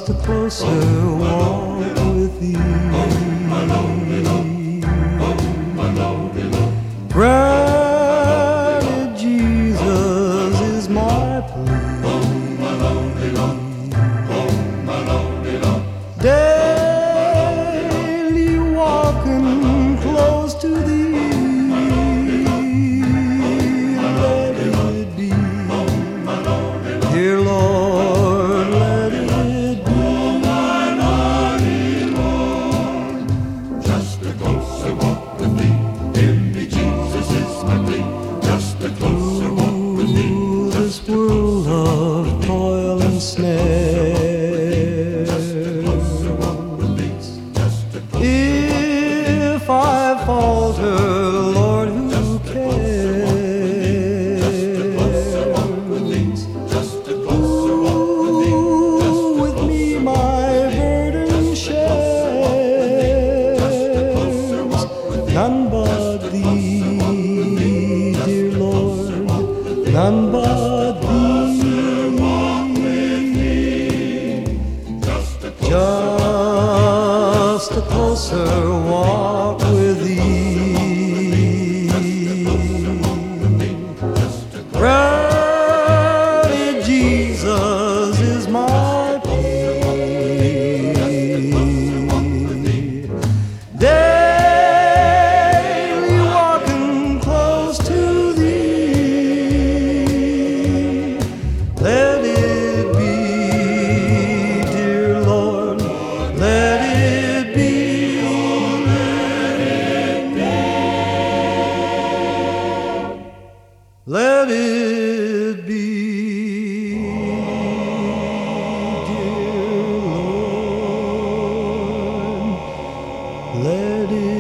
just a closer walk with thee. Granted, Jesus is my plea. Daily walking close to thee. Let it be, dear Lord, let it be. Just a closer walk with thee. In me, Jesus is my plea. Just a closer walk with thee. Through this world of toil and snare, if I falter, Lord, who cares? Ooh, with me my burden shares. None but thee, dear Lord, none but thee. Just a closer walk with thee. Granted, Jesus is my plea. Daily walking close to thee. Let it be, dear Lord, let it be. Let it be, dear Lord, let it be.